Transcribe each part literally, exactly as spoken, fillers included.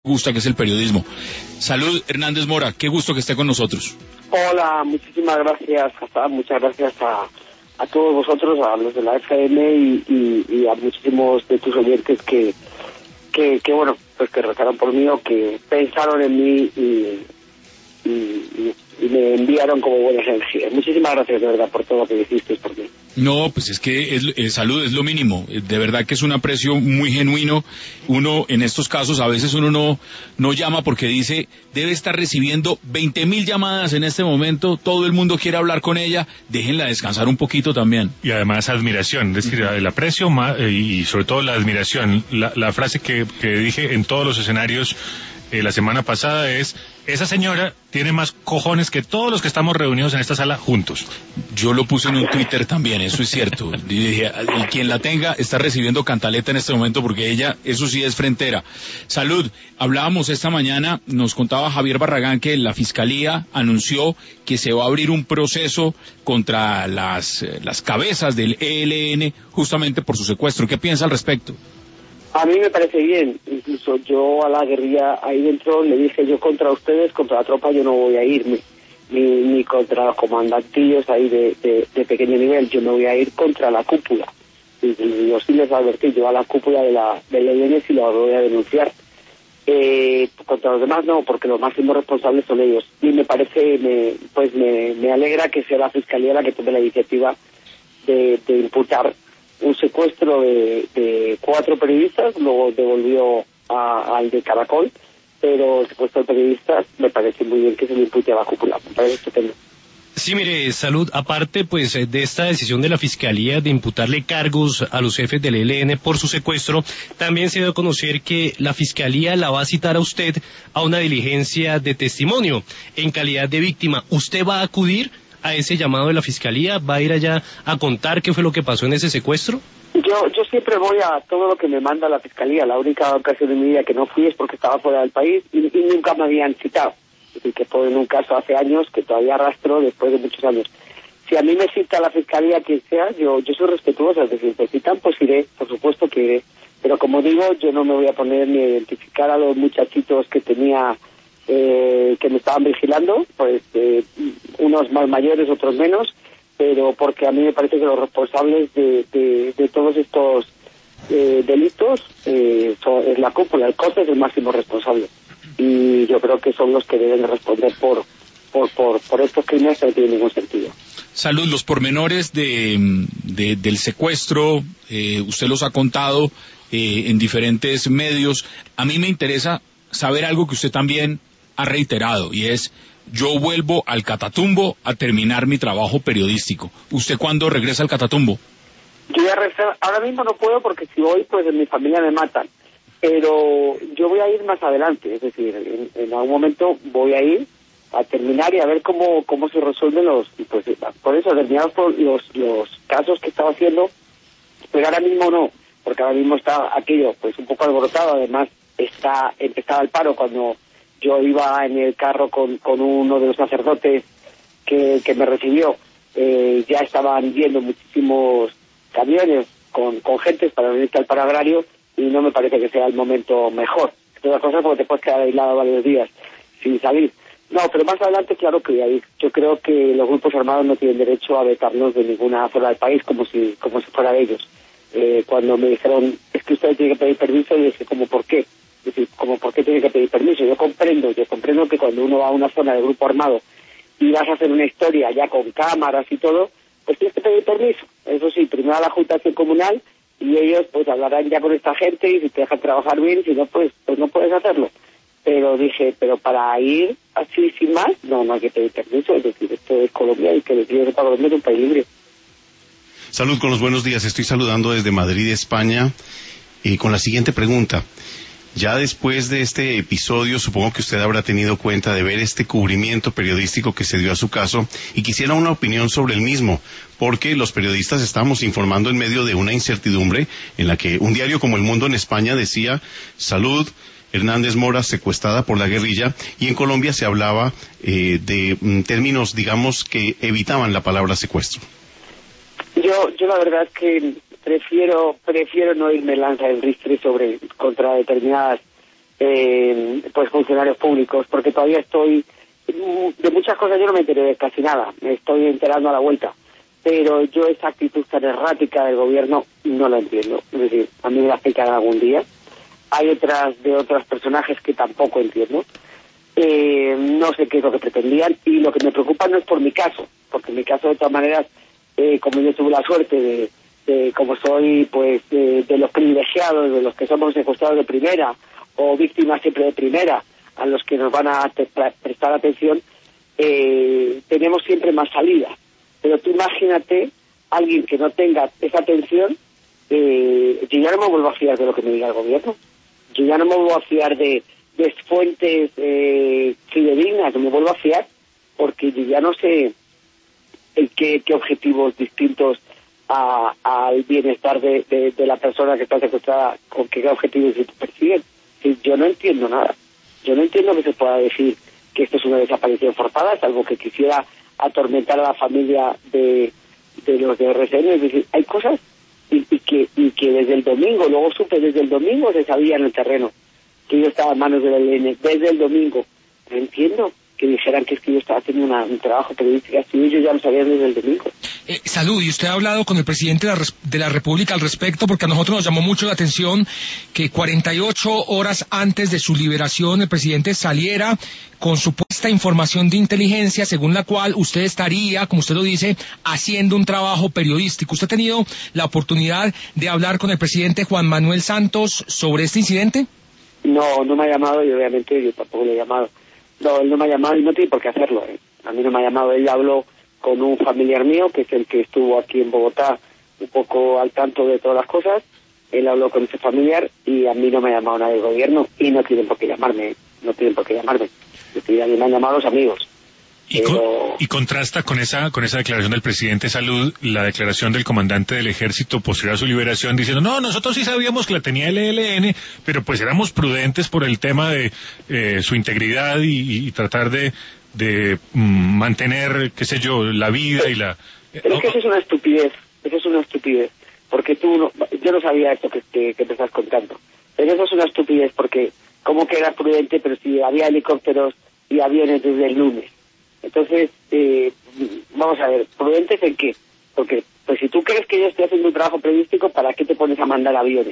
gusta, que es el periodismo. Salud, Hernández Mora, qué gusto que esté con nosotros. Hola, muchísimas gracias, Hassan, muchas gracias a, a todos vosotros, a los de la F M y, y, y a muchísimos de tus oyentes que, que, que, bueno, pues que rezaron por mí o que pensaron en mí y, y, y, y me enviaron como buenas energías. Muchísimas gracias, de verdad, por todo lo que hicisteis por mí. No, pues es que es, es, salud es lo mínimo. De verdad que es un aprecio muy genuino. Uno, en estos casos, a veces uno no, no llama porque dice, debe estar recibiendo veinte mil llamadas en este momento, todo el mundo quiere hablar con ella, déjenla descansar un poquito también. Y además admiración, es decir, el aprecio y sobre todo la admiración. La, la frase que, que dije en todos los escenarios eh, la semana pasada es, esa señora tiene más cojones que todos los que estamos reunidos en esta sala juntos. Yo lo puse en un Twitter también, eso es cierto. Y dije, y quien la tenga está recibiendo cantaleta en este momento porque ella, eso sí es frentera. Salud, hablábamos esta mañana, nos contaba Javier Barragán que la Fiscalía anunció que se va a abrir un proceso contra las, las cabezas del E L N justamente por su secuestro. ¿Qué piensa al respecto? A mí me parece bien, incluso yo a la guerrilla ahí dentro le dije, yo contra ustedes, contra la tropa yo no voy a irme, ni, ni contra los comandantillos ahí de, de, de pequeño nivel, yo me voy a ir contra la cúpula. Y, y yo sí les advertí, yo a la cúpula de la del E L N sí lo voy a denunciar. Eh, contra los demás no, porque los máximos responsables son ellos. Y me parece, me, pues me, me alegra que sea la Fiscalía la que tome la iniciativa de, de imputar un secuestro de, de cuatro periodistas, luego devolvió a, al de Caracol, pero el secuestro de periodistas me parece muy bien que se le impute a la cúpula, me parece estupendo. Sí, mire, Salud, aparte pues de esta decisión de la Fiscalía de imputarle cargos a los jefes del E L N por su secuestro, también se dio a conocer que la Fiscalía la va a citar a usted a una diligencia de testimonio en calidad de víctima. ¿Usted va a acudir a ese llamado de la Fiscalía? ¿Va a ir allá a contar qué fue lo que pasó en ese secuestro? Yo yo siempre voy a todo lo que me manda la Fiscalía. La única ocasión de mi vida que no fui es porque estaba fuera del país y, y nunca me habían citado. Es decir, que fue en un caso hace años que todavía arrastro después de muchos años. Si a mí me cita la Fiscalía, quien sea, yo yo soy respetuosa. Es decir, si citan, pues iré, por supuesto que iré. Pero como digo, yo no me voy a poner ni a identificar a los muchachitos que tenía... Eh, que me estaban vigilando, pues eh, unos más mayores, otros menos, pero porque a mí me parece que los responsables de, de, de todos estos eh, delitos eh, son, es la cúpula, el C O S es el máximo responsable y yo creo que son los que deben responder por por por, por estos crímenes que no tienen ningún sentido. Salud, los pormenores de, de del secuestro, eh, usted los ha contado eh, en diferentes medios. A mí me interesa saber algo que usted también ha reiterado, y es, yo vuelvo al Catatumbo a terminar mi trabajo periodístico. ¿Usted cuándo regresa al Catatumbo? Yo voy a regresar, ahora mismo no puedo porque si voy, pues en mi familia me matan, pero yo voy a ir más adelante, es decir, en, en algún momento voy a ir a terminar y a ver cómo cómo se resuelven los, pues por eso terminados por los, los casos que estaba haciendo, pero ahora mismo no, porque ahora mismo está aquello pues un poco alborotado, además está empezaba el paro cuando yo iba en el carro con, con uno de los sacerdotes que, que me recibió, eh, ya estaban viendo muchísimos camiones con, con gentes para venir al paro agrario y no me parece que sea el momento mejor. Todas las cosas porque te puedes quedar aislado varios días sin salir. No, pero más adelante claro que hay. Yo creo que los grupos armados no tienen derecho a vetarnos de ninguna zona del país como si como si fuera de ellos. Eh, cuando me dijeron, es que ustedes tienen que pedir permiso, y dije, ¿cómo por qué? Es decir, como por qué tiene que pedir permiso. Yo comprendo, yo comprendo que cuando uno va a una zona de grupo armado y vas a hacer una historia ya con cámaras y todo, pues tienes que pedir permiso. Eso sí, primero a la Junta de Acción Comunal y ellos pues hablarán ya con esta gente y si te dejan trabajar bien, si no, pues, pues no puedes hacerlo. Pero dije, pero para ir así sin más, no, no hay que pedir permiso. Es decir, esto es Colombia y que decir que Colombia es un país libre. Salud, con los buenos días. Estoy saludando desde Madrid, España, y con la siguiente pregunta. Ya después de este episodio, supongo que usted habrá tenido cuenta de ver este cubrimiento periodístico que se dio a su caso y quisiera una opinión sobre el mismo, porque los periodistas estamos informando en medio de una incertidumbre en la que un diario como El Mundo en España decía, Salud, Hernández Mora secuestrada por la guerrilla, y en Colombia se hablaba eh, de mm, términos, digamos, que evitaban la palabra secuestro. Yo, yo la verdad es que prefiero prefiero no irme lanza el ristre sobre contra determinadas eh, pues funcionarios públicos, porque todavía estoy, de muchas cosas yo no me enteré de casi nada, me estoy enterando a la vuelta, pero yo esa actitud tan errática del gobierno no la entiendo, es decir, a mí me la explicarán algún día. Hay otras de otros personajes que tampoco entiendo, eh, no sé qué es lo que pretendían, y lo que me preocupa no es por mi caso, porque en mi caso de todas maneras, eh, como yo tuve la suerte de, de como soy pues de, de los privilegiados, de los que somos secuestrados de primera, o víctimas siempre de primera, a los que nos van a te, prestar atención, eh, tenemos siempre más salida. Pero tú imagínate alguien que no tenga esa atención, eh, yo ya no me vuelvo a fiar de lo que me diga el gobierno. Yo ya no me vuelvo a fiar de, de fuentes eh, fidedignas, me vuelvo a fiar porque yo ya no sé en qué, qué objetivos distintos a, al bienestar de, de, de la persona que está secuestrada, con qué objetivos se persiguen. Sí, yo no entiendo nada. Yo no entiendo que se pueda decir que esto es una desaparición forzada, salvo que quisiera atormentar a la familia de, de los de R C N. Es decir, hay cosas y, y que y que desde el domingo, luego supe desde el domingo se sabía en el terreno que yo estaba en manos del E L N, desde el domingo. No entiendo que dijeran que es que yo estaba haciendo una, un trabajo periodístico así, ellos ya lo sabían desde el domingo. Eh, Salud, y usted ha hablado con el presidente de la, de la República al respecto, porque a nosotros nos llamó mucho la atención que cuarenta y ocho horas antes de su liberación el presidente saliera con supuesta información de inteligencia según la cual usted estaría, como usted lo dice, haciendo un trabajo periodístico. ¿Usted ha tenido la oportunidad de hablar con el presidente Juan Manuel Santos sobre este incidente? No, no me ha llamado y obviamente yo tampoco le he llamado. No, él no me ha llamado y no tiene por qué hacerlo. ¿eh? A mí no me ha llamado, él habló con un familiar mío, que es el que estuvo aquí en Bogotá, un poco al tanto de todas las cosas. Él habló con ese familiar y a mí no me ha llamado nadie del gobierno y no tienen por qué llamarme, no tienen por qué llamarme. A mí me han llamado los amigos. Y, Pero... con, y contrasta con esa con esa declaración del presidente de Salud, la declaración del comandante del ejército posterior a su liberación, diciendo, no, nosotros sí sabíamos que la tenía el E L N, pero pues éramos prudentes por el tema de eh, su integridad y, y tratar de, de mm, mantener, qué sé yo, la vida y la... Pero es que eso es una estupidez, eso es una estupidez, porque tú, no, yo no sabía esto que, que, que te estás contando, pero eso es una estupidez porque, ¿cómo que era prudente? Pero si había helicópteros y aviones desde el lunes. Entonces, eh, vamos a ver, ¿prudentes en qué? Porque, pues si tú crees que yo estoy haciendo un trabajo periodístico, ¿para qué te pones a mandar aviones?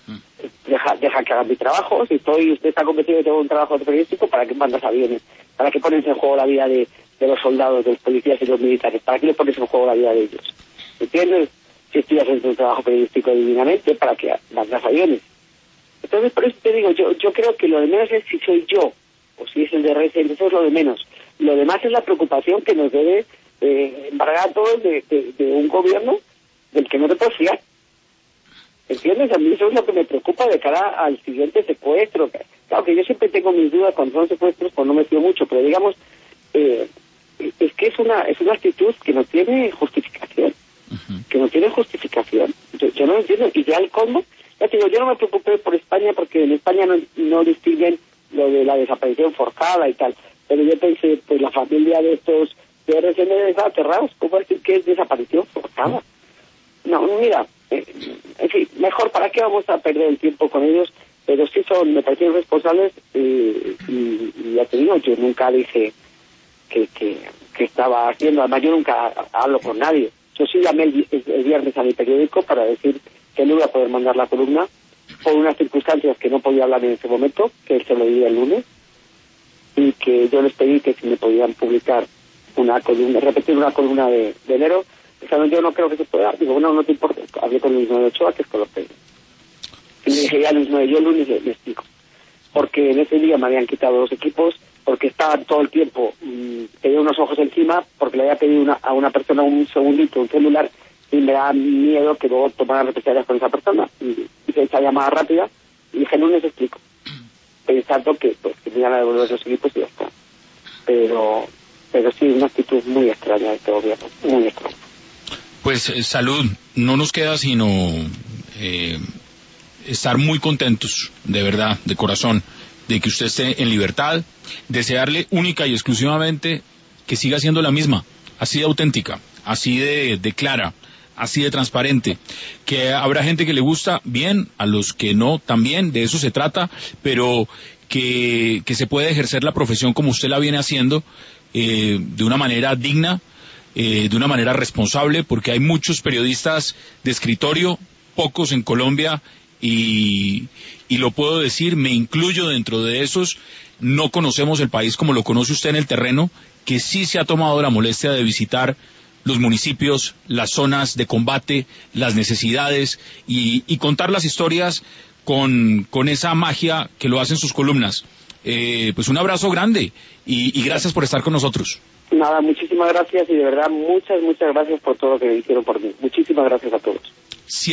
Deja, deja que hagan mi trabajo. Si estoy, usted está convencido de que tengo un trabajo periodístico, ¿para qué mandas aviones? ¿Para qué pones en juego la vida de, de los soldados, de los policías y los militares? ¿Para qué le pones en juego la vida de ellos? ¿Entiendes? Si estoy haciendo un trabajo periodístico divinamente, ¿para qué mandas aviones? Entonces, por eso te digo, yo yo creo que lo de menos es si soy yo, o si es el de R C N, eso es lo de menos. Lo demás es la preocupación que nos debe eh, embargar a todos de, de, de un gobierno del que no te puedes fiar. ¿Entiendes? A mí eso es lo que me preocupa de cara al siguiente secuestro. Claro que yo siempre tengo mis dudas cuando son secuestros, pues no me fío mucho, pero digamos, eh, es que es una es una actitud que no tiene justificación. Uh-huh. Que no tiene justificación. Yo, yo no lo entiendo. Y ya el colmo, ya te digo, yo no me preocupé por España porque en España no, no distinguen lo de la desaparición forzada y tal. Pero yo pensé, pues la familia de estos de R C N están aterrados. ¿Cómo decir que es desaparición forzada? No, mira, eh, en fin, mejor, ¿para qué vamos a perder el tiempo con ellos? Pero sí son, me parecen responsables eh, y, y ya te digo, yo nunca dije que, que, que estaba haciendo, además yo nunca hablo con nadie. Yo sí llamé el, el viernes a mi periódico para decir que no iba a poder mandar la columna por unas circunstancias que no podía hablar en ese momento, que él se lo diría el lunes, y que yo les pedí que si me podían publicar una columna, repetir una columna de, de enero. Dijeron, yo no creo que se pueda. Digo, bueno, no te importa. Hablé con Luis Noé Ochoa, que es con los que... Y le dije, ya Luis Noé, yo el lunes le, le explico. Porque en ese día me habían quitado los equipos, porque estaban todo el tiempo, mmm, tenía unos ojos encima, porque le había pedido una, a una persona un segundito, un celular, y me da miedo que luego tomaran represalias con esa persona. Y hice esa llamada rápida, y dije, el lunes explico. Pensando que pues que me iban a devolver los equipos y ya está. Pero pero sí, una actitud muy extraña de este gobierno, muy extraña. Pues eh, Salud, no nos queda sino eh, estar muy contentos, de verdad, de corazón, de que usted esté en libertad, desearle única y exclusivamente que siga siendo la misma, así de auténtica, así de, de clara, así de transparente, que habrá gente que le gusta bien, a los que no también, de eso se trata, pero que, que se puede ejercer la profesión como usted la viene haciendo, eh, de una manera digna, eh, de una manera responsable, porque hay muchos periodistas de escritorio, pocos en Colombia, y, y lo puedo decir, me incluyo dentro de esos. No conocemos el país como lo conoce usted en el terreno, que sí se ha tomado la molestia de visitar los municipios, las zonas de combate, las necesidades y, y contar las historias con, con esa magia que lo hacen sus columnas. Eh, pues un abrazo grande y, y gracias por estar con nosotros. Nada, muchísimas gracias y de verdad muchas, muchas gracias por todo lo que hicieron por mí. Muchísimas gracias a todos.